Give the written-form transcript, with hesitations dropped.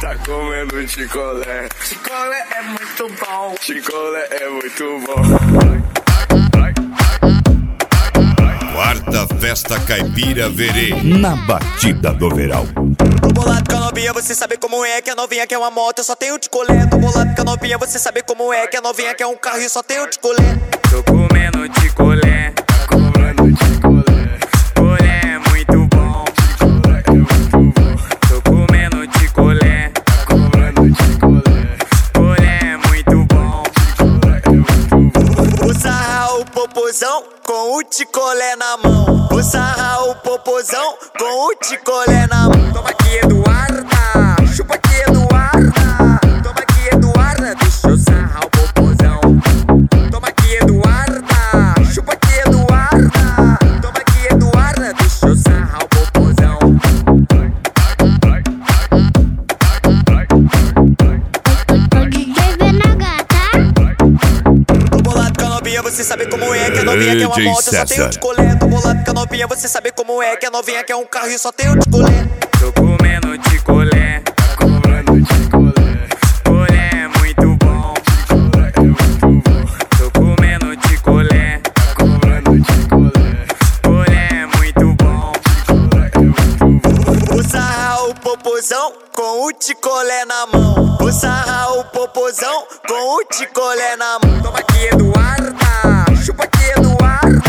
Tá comendo chicolé. Chicolé é muito bom. Chicolé é muito bom. Quarta Festa Caipira Verê, na batida do verão. Tô bolado com a novinha, você sabe como é. Que a novinha quer uma moto, eu só tenho de colé. Tô bolado com a novinha, você sabe como é. Que a novinha quer um carro e eu só tenho de colé. Tô comendo de colé. Comendo chicolé. Colé é muito bom. Chicolé é muito bom. Tô comendo de colé. Comendo chicolé. Colé é muito bom. Chicolé é muito bom. Vou sarrar o popozão com o ticolé na mão. Vou sarrar o popozão com o ticolé na mão. Toma aqui, Eduarda. Chupa aqui, Eduarda. Toma aqui, Eduarda. Deixa eu sarrar o popozão. Toma aqui, Eduarda. Chupa aqui, Eduarda. Toma aqui, Eduarda. Deixa eu sarrar o popozão. O DJ BNH, tá? Tô bolado com a novinha, você sabe como é. Que a novinha quer uma DJ moto, eu só tenho César. de colé. Tô bolado com a novinha, você sabe como é. Que a novinha quer um carro e eu só tenho de colé. Tô comendo de colé. Comendo chicolé. Colé é muito bom. Chicolé é muito bom. Tô comendo de colé. Comendo chicolé. Colé é muito bom. Chicolé é muito bom. Vou sarrar o popozão com o ticolé na mão. Vou sarrar o popozão com o ticolé na mão. Toma aqui, Eduarda. Chupa aqui, Eduarda.